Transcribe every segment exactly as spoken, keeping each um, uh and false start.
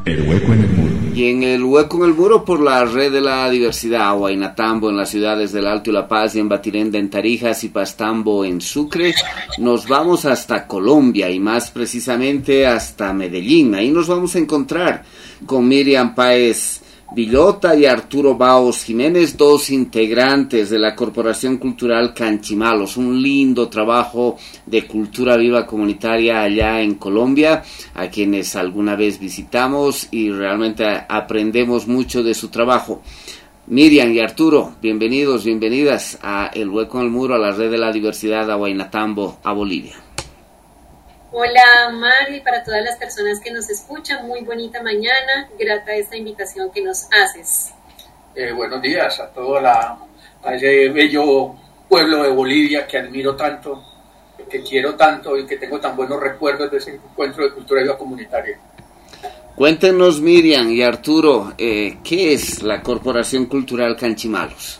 El hueco en el muro. Y en el hueco en el muro por la red de la diversidad, Huaynatambo en las ciudades del Alto y La Paz, y en Batirenda en Tarijas y Pastambo en Sucre, nos vamos hasta Colombia y más precisamente hasta Medellín. Ahí nos vamos a encontrar con Miriam Páez Villota y Arturo Baos Jiménez, dos integrantes de la Corporación Cultural Canchimalos, un lindo trabajo de cultura viva comunitaria allá en Colombia, a quienes alguna vez visitamos y realmente aprendemos mucho de su trabajo. Miriam y Arturo, bienvenidos, bienvenidas a El Hueco en el Muro, a la red de la diversidad, a Huaynatambo, a Bolivia. Hola Mari, para todas las personas que nos escuchan, muy bonita mañana, grata esta invitación que nos haces. Eh, buenos días a todo la, a ese bello pueblo de Bolivia que admiro tanto, que quiero tanto y que tengo tan buenos recuerdos de ese encuentro de cultura viva comunitaria. Cuéntenos, Miriam y Arturo, eh, ¿qué es la Corporación Cultural Canchimalos?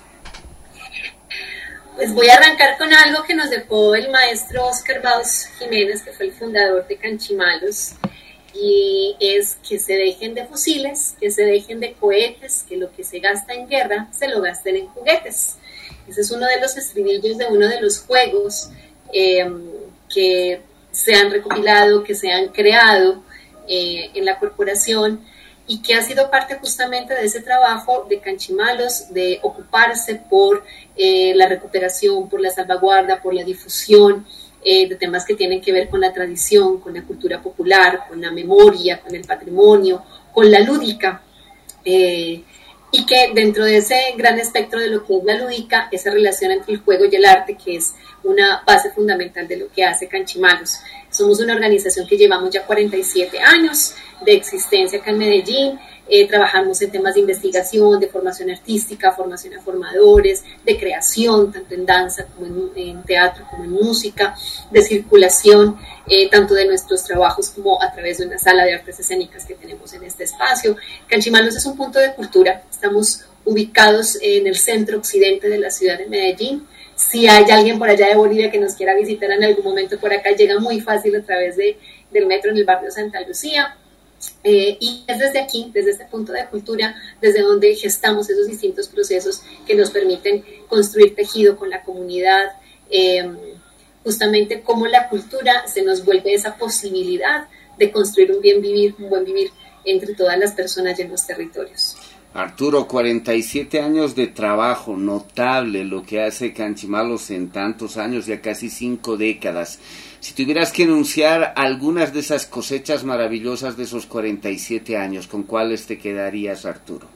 Pues voy a arrancar con algo que nos dejó el maestro Óscar Baos Jiménez, que fue el fundador de Canchimalos, y es que se dejen de fusiles, que se dejen de cohetes, que lo que se gasta en guerra se lo gasten en juguetes. Ese es uno de los estribillos de uno de los juegos eh, que se han recopilado, que se han creado eh, en la corporación, y que ha sido parte justamente de ese trabajo de Canchimalos, de ocuparse por eh, la recuperación, por la salvaguarda, por la difusión eh, de temas que tienen que ver con la tradición, con la cultura popular, con la memoria, con el patrimonio, con la lúdica, eh, y que dentro de ese gran espectro de lo que es la lúdica, esa relación entre el juego y el arte, que es una base fundamental de lo que hace Canchimalos. Somos una organización que llevamos ya cuarenta y siete años de existencia acá en Medellín. Eh, trabajamos en temas de investigación, de formación artística, formación a formadores, de creación, tanto en danza como en, en teatro, como en música, de circulación, eh, tanto de nuestros trabajos como a través de una sala de artes escénicas que tenemos en este espacio. Canchimalos es un punto de cultura. Estamos ubicados en el centro occidente de la ciudad de Medellín. Si hay alguien por allá de Bolivia que nos quiera visitar en algún momento por acá, llega muy fácil a través de, del metro en el barrio Santa Lucía. Eh, y es desde aquí, desde este punto de cultura, desde donde gestamos esos distintos procesos que nos permiten construir tejido con la comunidad, eh, justamente cómo la cultura se nos vuelve esa posibilidad de construir un bien vivir, un buen vivir entre todas las personas y en los territorios. Arturo, cuarenta y siete años de trabajo, notable lo que hace Canchimalos en tantos años, ya casi cinco décadas. Si tuvieras que enunciar algunas de esas cosechas maravillosas de esos cuarenta y siete años, ¿con cuáles te quedarías, Arturo?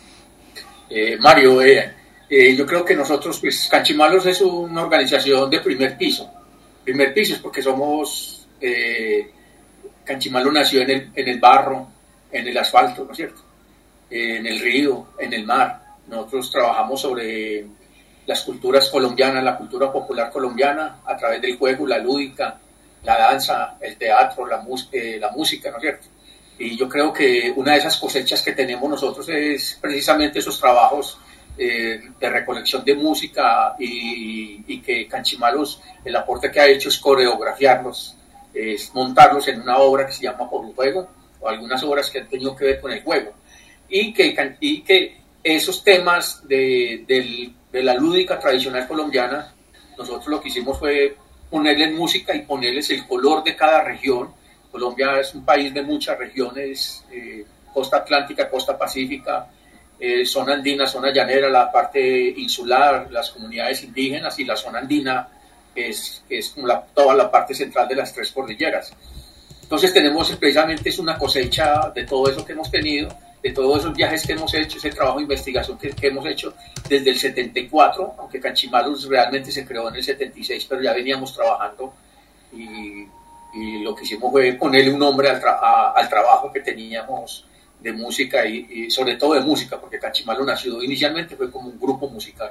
Eh, Mario, eh, eh, yo creo que nosotros, pues Canchimalos es una organización de primer piso. Primer piso es porque somos, eh, Canchimalos nació en el, en el barro, en el asfalto, ¿no es cierto? En el río, en el mar. Nosotros trabajamos sobre las culturas colombianas, la cultura popular colombiana, a través del juego, la lúdica, la danza, el teatro, la, eh, la música, ¿no es cierto? Y yo creo que una de esas cosechas que tenemos nosotros es precisamente esos trabajos eh, de recolección de música y, y que Canchimalos, el aporte que ha hecho es coreografiarlos, es montarlos en una obra que se llama Por un Juego, o algunas obras que han tenido que ver con el juego. Y que, y que esos temas de, de, de la lúdica tradicional colombiana, nosotros lo que hicimos fue ponerles música y ponerles el color de cada región. Colombia es un país de muchas regiones, eh, costa atlántica, costa pacífica, eh, zona andina, zona llanera, la parte insular, las comunidades indígenas y la zona andina, que es, que es como la, toda la parte central de las tres cordilleras. Entonces tenemos precisamente es una cosecha de todo eso que hemos tenido, de todos esos viajes que hemos hecho, ese trabajo de investigación que, que hemos hecho desde el setenta y cuatro, aunque Canchimalos realmente se creó en el setenta y seis, pero ya veníamos trabajando y, y lo que hicimos fue ponerle un nombre al, tra a, al trabajo que teníamos de música y, y sobre todo de música, porque Canchimalos nació inicialmente fue como un grupo musical.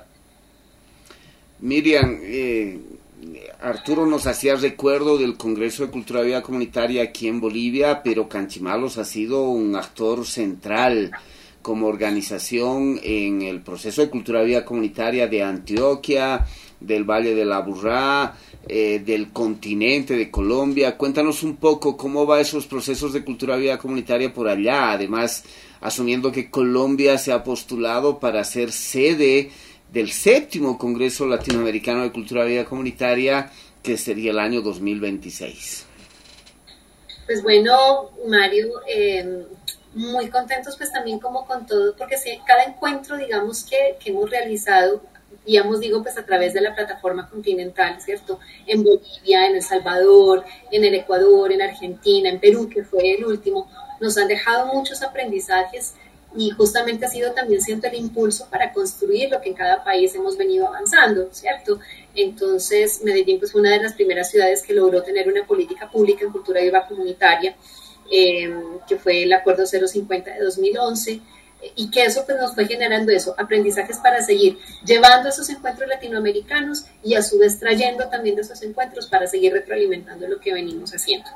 Miriam, eh, Arturo nos hacía recuerdo del Congreso de Cultura Viva Comunitaria aquí en Bolivia, pero Canchimalos ha sido un actor central como organización en el proceso de cultura viva comunitaria de Antioquia, del Valle de la Aburrá, eh, del continente de Colombia. Cuéntanos un poco cómo va esos procesos de cultura viva comunitaria por allá, además asumiendo que Colombia se ha postulado para ser sede del séptimo Congreso Latinoamericano de Cultura Viva Comunitaria, que sería el año dos mil veintiséis. Pues bueno, Mario, eh, muy contentos pues también como con todo, porque sí, cada encuentro, digamos, que, que hemos realizado, digamos, digo, pues a través de la plataforma continental, ¿cierto? En Bolivia, en El Salvador, en el Ecuador, en Argentina, en Perú, que fue el último, nos han dejado muchos aprendizajes y justamente ha sido también, siento, el impulso para construir lo que en cada país hemos venido avanzando, ¿cierto? Entonces, Medellín pues, fue una de las primeras ciudades que logró tener una política pública en cultura viva comunitaria, eh, que fue el Acuerdo cero cincuenta de dos mil once, y que eso pues, nos fue generando eso, aprendizajes para seguir llevando esos encuentros latinoamericanos y a su vez trayendo también de esos encuentros para seguir retroalimentando lo que venimos haciendo.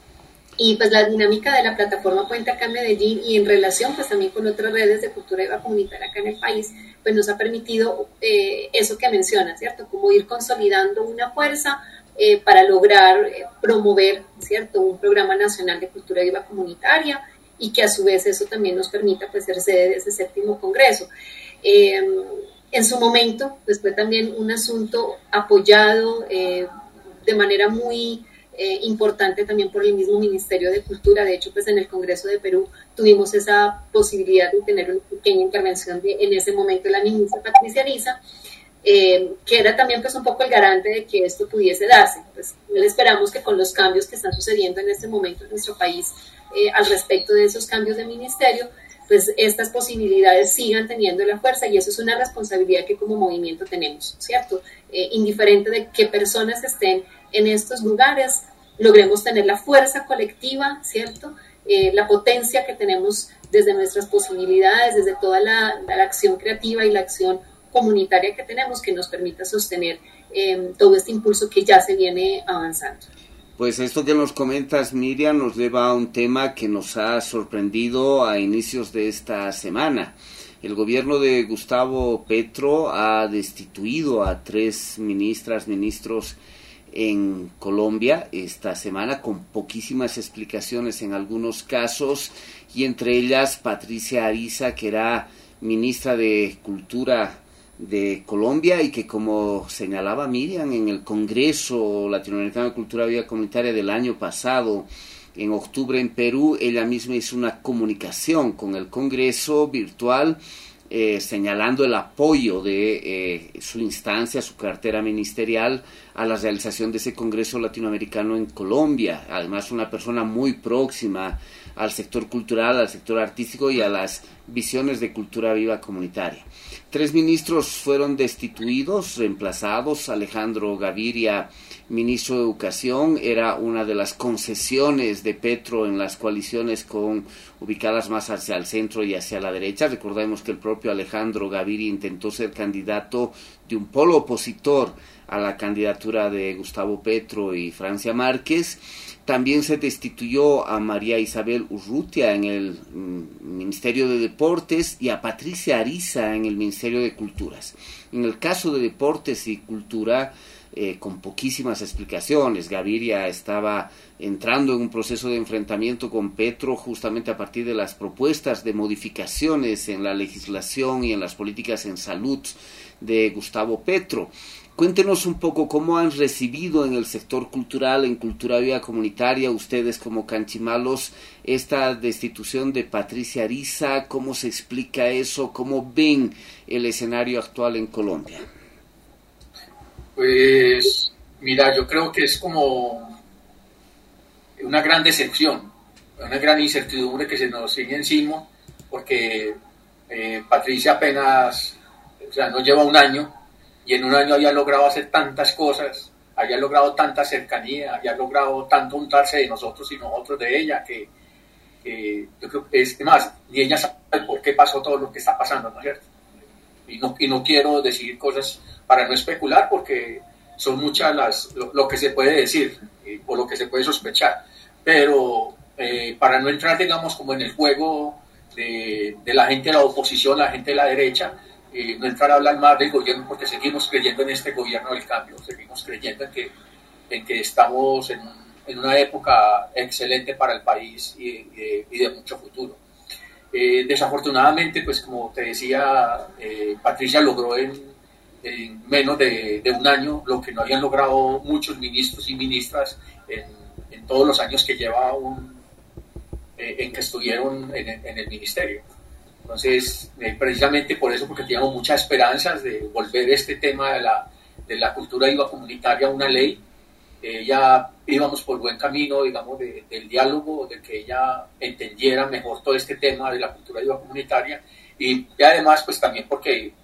Y pues la dinámica de la plataforma Puente acá en Medellín y en relación pues también con otras redes de cultura viva comunitaria acá en el país, pues nos ha permitido eh, eso que mencionas, ¿cierto? Como ir consolidando una fuerza eh, para lograr eh, promover, ¿cierto? Un programa nacional de cultura viva comunitaria y que a su vez eso también nos permita pues ser sede de ese séptimo congreso. Eh, en su momento pues fue también un asunto apoyado eh, de manera muy Eh, importante también por el mismo Ministerio de Cultura. De hecho, pues en el Congreso de Perú tuvimos esa posibilidad de tener una pequeña intervención de, en ese momento, la ministra Patricia Ariza, eh, que era también pues un poco el garante de que esto pudiese darse. Pues esperamos que con los cambios que están sucediendo en este momento en nuestro país eh, al respecto de esos cambios de ministerio, pues estas posibilidades sigan teniendo la fuerza, y eso es una responsabilidad que como movimiento tenemos, ¿cierto? Eh, indiferente de qué personas estén en estos lugares, logremos tener la fuerza colectiva, ¿cierto? Eh, la potencia que tenemos desde nuestras posibilidades, desde toda la, la acción creativa y la acción comunitaria que tenemos, que nos permita sostener eh, todo este impulso que ya se viene avanzando. Pues esto que nos comentas, Miriam, nos lleva a un tema que nos ha sorprendido a inicios de esta semana. El gobierno de Gustavo Petro ha destituido a tres ministras, ministros en Colombia esta semana, con poquísimas explicaciones en algunos casos, y entre ellas Patricia Ariza, que era ministra de Cultura de Colombia y que, como señalaba Miriam, en el Congreso Latinoamericano de Cultura Viva Comunitaria del año pasado, en octubre en Perú, ella misma hizo una comunicación con el Congreso virtual, Eh, señalando el apoyo de eh, su instancia, su cartera ministerial a la realización de ese Congreso Latinoamericano en Colombia. Además, una persona muy próxima al sector cultural, al sector artístico y a las visiones de cultura viva comunitaria. Tres ministros fueron destituidos, reemplazados. Alejandro Gaviria, ministro de Educación, era una de las concesiones de Petro en las coaliciones con ubicadas más hacia el centro y hacia la derecha. Recordemos que el propio Alejandro Gaviria intentó ser candidato de un polo opositor a la candidatura de Gustavo Petro y Francia Márquez. También se destituyó a María Isabel Urrutia en el mm, Ministerio de Deportes y a Patricia Ariza en el Ministerio de Culturas. En el caso de Deportes y Cultura, eh, con poquísimas explicaciones, Gaviria estaba entrando en un proceso de enfrentamiento con Petro justamente a partir de las propuestas de modificaciones en la legislación y en las políticas en salud de Gustavo Petro. Cuéntenos un poco cómo han recibido en el sector cultural, en Cultura Viva Comunitaria, ustedes como canchimalos, esta destitución de Patricia Ariza. ¿Cómo se explica eso? ¿Cómo ven el escenario actual en Colombia? Pues, mira, yo creo que es como una gran decepción, una gran incertidumbre que se nos sigue encima, porque eh, Patricia apenas, o sea, no lleva un año, y en un año había logrado hacer tantas cosas, había logrado tanta cercanía, había logrado tanto untarse de nosotros y nosotros de ella, que, que yo creo que es más, ni ella sabe por qué pasó todo lo que está pasando, ¿no es cierto? Y no, y no quiero decir cosas para no especular, porque son muchas las lo, lo que se puede decir eh, o lo que se puede sospechar, pero eh, para no entrar, digamos, como en el juego de, de la gente de la oposición, la gente de la derecha, eh, no entrar a hablar más del gobierno, porque seguimos creyendo en este gobierno del cambio, seguimos creyendo en que, en que estamos en, en una época excelente para el país y, y, de, y de mucho futuro. Eh, desafortunadamente, pues como te decía, eh, Patricia logró en, en menos de, de un año lo que no habían logrado muchos ministros y ministras en, en todos los años que lleva un, eh, en que estuvieron en, en el ministerio. Entonces, eh, precisamente por eso, porque teníamos muchas esperanzas de volver este tema de la, de la cultura viva comunitaria a una ley, eh, ya íbamos por buen camino, digamos, de, del diálogo, de que ella entendiera mejor todo este tema de la cultura viva comunitaria, y, y además, pues también porque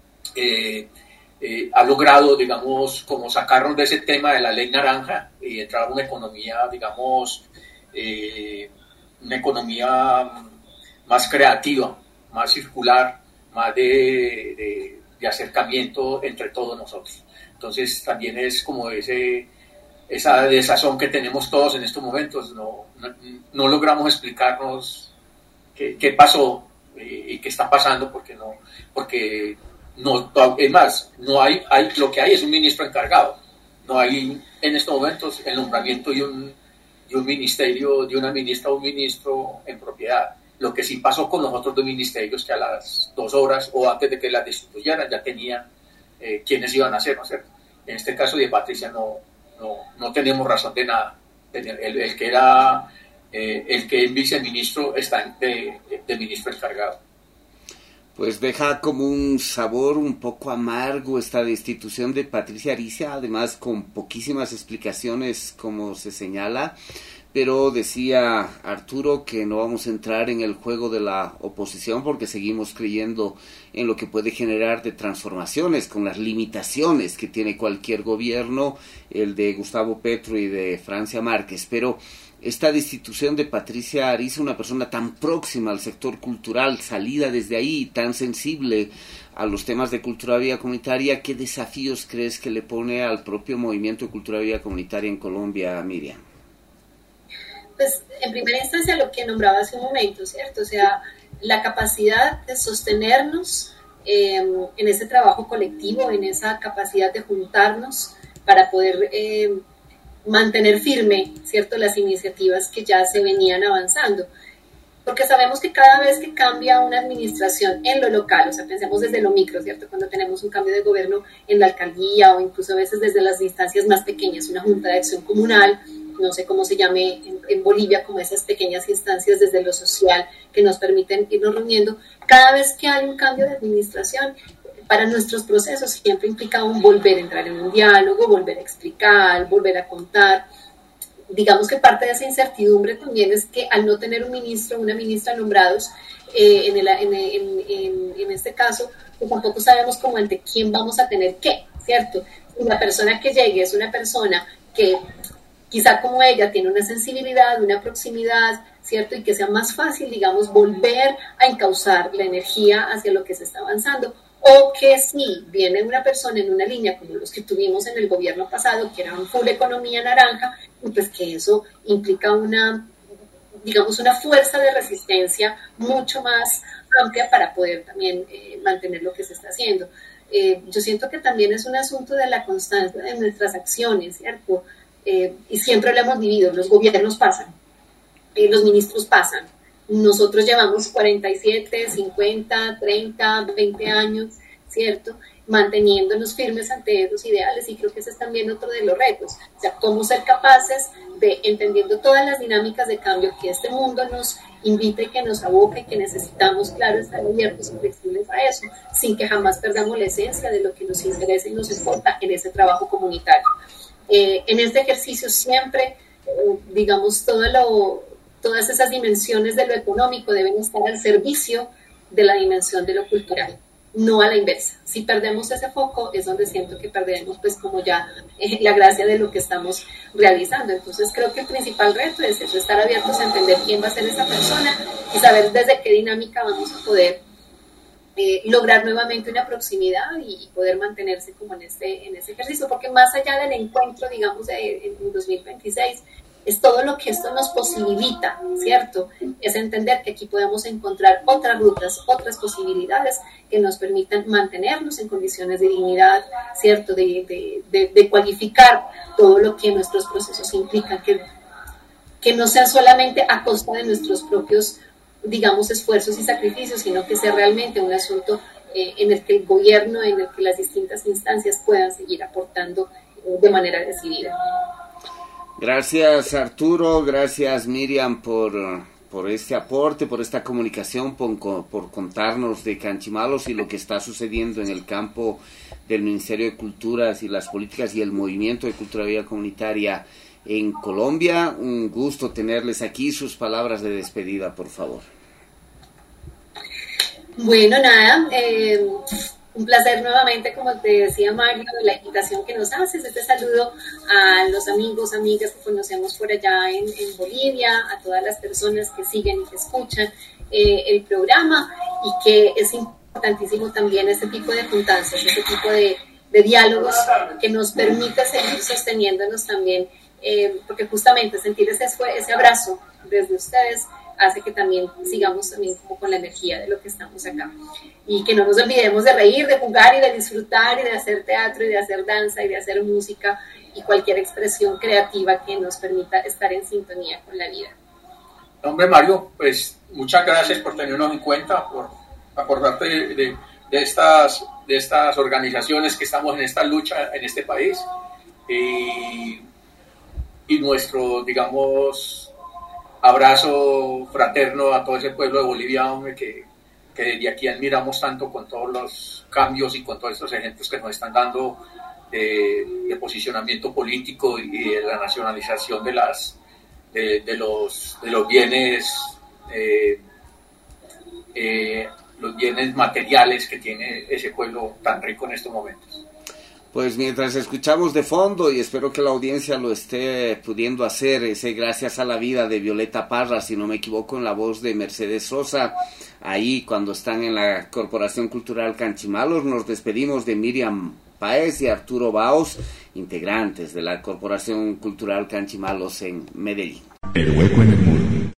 eh, eh, ha logrado, digamos, como sacarnos de ese tema de la ley naranja y entrar a una economía, digamos, eh, una economía más creativa, más circular, más de, de, de acercamiento entre todos nosotros. Entonces también es como ese, esa desazón que tenemos todos en estos momentos, no, no, no logramos explicarnos qué, qué pasó y, y qué está pasando, porque no, porque no, es más, no hay, hay, lo que hay es un ministro encargado, no hay en estos momentos el nombramiento de un, de un ministerio, de una ministra o un ministro en propiedad. Lo que sí pasó con los otros dos ministerios, que a las dos horas o antes de que las destituyeran ya tenían eh, quiénes iban a ser, ¿no es cierto? En este caso de Patricia no, no, no tenemos razón de nada. El, el que era, eh, el que es viceministro está de, de ministro encargado. Pues deja como un sabor un poco amargo esta destitución de Patricia Ariza, además con poquísimas explicaciones como se señala. Pero decía Arturo que no vamos a entrar en el juego de la oposición porque seguimos creyendo en lo que puede generar de transformaciones con las limitaciones que tiene cualquier gobierno, el de Gustavo Petro y de Francia Márquez. Pero esta destitución de Patricia Ariza, una persona tan próxima al sector cultural, salida desde ahí, tan sensible a los temas de cultura viva comunitaria, ¿qué desafíos crees que le pone al propio movimiento de cultura viva comunitaria en Colombia, Miriam? Pues en primera instancia lo que nombraba hace un momento, ¿cierto? O sea, la capacidad de sostenernos eh, en ese trabajo colectivo, en esa capacidad de juntarnos para poder eh, mantener firme, ¿cierto?, las iniciativas que ya se venían avanzando. Porque sabemos que cada vez que cambia una administración en lo local, o sea, pensemos desde lo micro, ¿cierto?, cuando tenemos un cambio de gobierno en la alcaldía o incluso a veces desde las instancias más pequeñas, una junta de acción comunal, no sé cómo se llame en, en Bolivia, como esas pequeñas instancias desde lo social que nos permiten irnos reuniendo. Cada vez que hay un cambio de administración, para nuestros procesos siempre implica un volver a entrar en un diálogo, volver a explicar, volver a contar. Digamos que parte de esa incertidumbre también es que al no tener un ministro o una ministra nombrados, eh, en, el, en, en, en, en este caso, pues tampoco sabemos como ante quién vamos a tener qué, ¿cierto? Si la persona que llegue es una persona que quizá como ella tiene una sensibilidad, una proximidad, ¿cierto? Y que sea más fácil, digamos, volver a encauzar la energía hacia lo que se está avanzando. O que si viene una persona en una línea como los que tuvimos en el gobierno pasado, que era un full economía naranja, pues que eso implica una, digamos, una fuerza de resistencia mucho más amplia para poder también eh, mantener lo que se está haciendo. Eh, yo siento que también es un asunto de la constancia de nuestras acciones, ¿cierto? Eh, y siempre lo hemos vivido, los gobiernos pasan, eh, los ministros pasan, nosotros llevamos cuarenta y siete, cincuenta, treinta, veinte años, ¿cierto?, manteniéndonos firmes ante esos ideales, y creo que ese es también otro de los retos, o sea, cómo ser capaces de, entendiendo todas las dinámicas de cambio que este mundo nos invita y que nos aboca y que necesitamos, claro, estar abiertos y flexibles a eso, sin que jamás perdamos la esencia de lo que nos interesa y nos importa en ese trabajo comunitario. Eh, en este ejercicio siempre, eh, digamos, todo lo, todas esas dimensiones de lo económico deben estar al servicio de la dimensión de lo cultural, no a la inversa. Si perdemos ese foco es donde siento que perdemos pues como ya eh, la gracia de lo que estamos realizando. Entonces creo que el principal reto es eso, estar abiertos a entender quién va a ser esa persona y saber desde qué dinámica vamos a poder Eh, lograr nuevamente una proximidad y poder mantenerse como en este, en este ejercicio, porque más allá del encuentro, digamos, de, en dos mil veintiséis, es todo lo que esto nos posibilita, ¿cierto? Es entender que aquí podemos encontrar otras rutas, otras posibilidades que nos permitan mantenernos en condiciones de dignidad, ¿cierto? De, de, de, de cualificar todo lo que nuestros procesos implican, que, que no sean solamente a costa de nuestros propios, digamos, esfuerzos y sacrificios, sino que sea realmente un asunto eh, en el que el gobierno, en el que las distintas instancias puedan seguir aportando eh, de manera decidida. Gracias Arturo, gracias Miriam por, por este aporte, por esta comunicación, por, por contarnos de Canchimalos y lo que está sucediendo en el campo del Ministerio de Culturas y las políticas y el movimiento de cultura viva comunitaria en Colombia. Un gusto tenerles aquí, sus palabras de despedida, por favor. Bueno, nada, eh, un placer nuevamente, como te decía Mario, la invitación que nos haces, este saludo a los amigos, amigas que conocemos por allá en, en Bolivia, a todas las personas que siguen y que escuchan eh, el programa, y que es importantísimo también este tipo de juntanzas, este tipo de, de diálogos que nos permita seguir sosteniéndonos también, eh, porque justamente sentir ese, ese abrazo desde ustedes hace que también sigamos también como con la energía de lo que estamos acá, y que no nos olvidemos de reír, de jugar y de disfrutar y de hacer teatro y de hacer danza y de hacer música y cualquier expresión creativa que nos permita estar en sintonía con la vida. Hombre Mario, pues muchas gracias por tenernos en cuenta, por acordarte de, de, de, estas, de estas organizaciones que estamos en esta lucha en este país, y, y nuestro, digamos, abrazo fraterno a todo ese pueblo de Bolivia, hombre, que, que desde aquí admiramos tanto con todos los cambios y con todos estos ejemplos que nos están dando de, de posicionamiento político y de la nacionalización de, las, de, de, los, de los bienes eh, eh, los bienes materiales que tiene ese pueblo tan rico en estos momentos. Pues mientras escuchamos de fondo, y espero que la audiencia lo esté pudiendo hacer, ese Gracias a la Vida de Violeta Parra, si no me equivoco, en la voz de Mercedes Sosa, ahí cuando están en la Corporación Cultural Canchimalos, nos despedimos de Miriam Páez y Arturo Baos, integrantes de la Corporación Cultural Canchimalos en Medellín. El hueco en